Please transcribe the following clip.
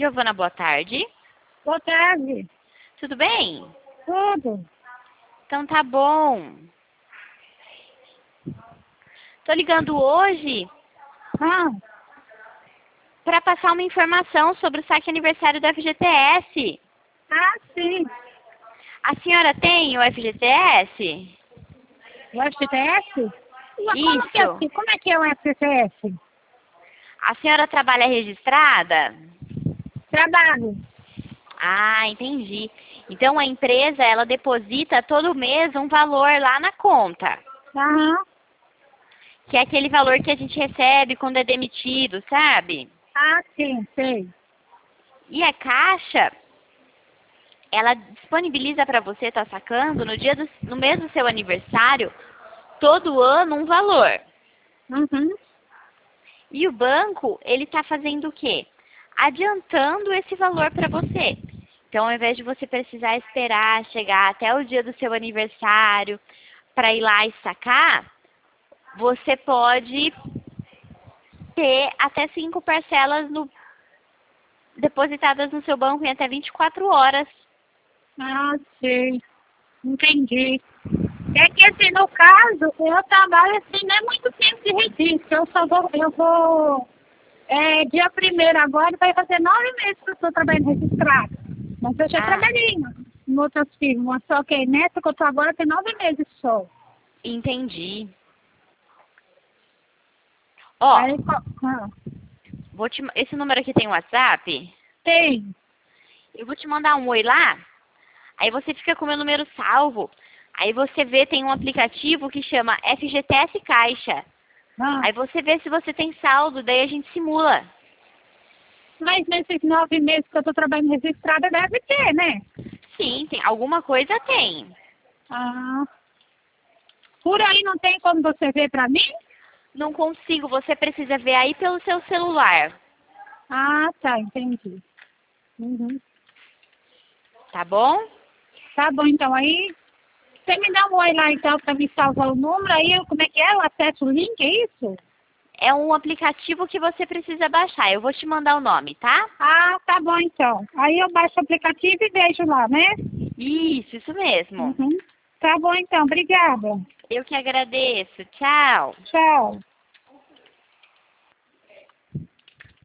Giovana, boa tarde. Boa tarde. Tudo bem? Tudo. Então tá bom. Tô ligando hoje para passar uma informação sobre o saque aniversário do FGTS. Ah, sim. A senhora tem o FGTS? O FGTS? Isso. Como é que é o FGTS? A senhora trabalha registrada? Trabalho. Ah, entendi. Então a empresa, ela deposita todo mês um valor lá na conta. Aham. Que é aquele valor que a gente recebe quando é demitido, sabe? Ah, sim, sei. E a Caixa, ela disponibiliza para você estar sacando no mês do seu aniversário, todo ano um valor. Uhum. E o banco, ele está fazendo o quê? Adiantando esse valor para você. Então, ao invés de você precisar esperar chegar até o dia do seu aniversário para ir lá e sacar, você pode ter até 5 parcelas depositadas no seu banco em até 24 horas. Ah, sei. Entendi. É que assim, no caso, eu trabalho assim, não é muito tempo de registro. Eu vou dia 1º agora, vai fazer 9 meses que eu estou trabalhando registrado. Mas eu já trabalhei em outras firmas, só que nessa que eu estou agora tem 9 meses só. Entendi. Ó, Aí, esse número aqui tem WhatsApp? tem. Eu vou te mandar um oi lá, aí você fica com o meu número salvo. Aí você vê, tem um aplicativo que chama FGTS Caixa. Aí você vê se você tem saldo, daí a gente simula. Mas nesses 9 meses que eu estou trabalhando registrada deve ter, né? Sim, tem, alguma coisa tem. Ah. Por aí não tem como você ver para mim? Não consigo, você precisa ver aí pelo seu celular. Ah, tá, entendi. Uhum. Tá bom? Tá bom, então aí você me dá um oi lá então para me salvar o número, aí como é que é? Eu acesso o link, é isso? É um aplicativo que você precisa baixar. Eu vou te mandar o nome, tá? Ah, tá bom então. Aí eu baixo o aplicativo e vejo lá, né? Isso mesmo. Uhum. Tá bom então, obrigada. Eu que agradeço. Tchau. Tchau.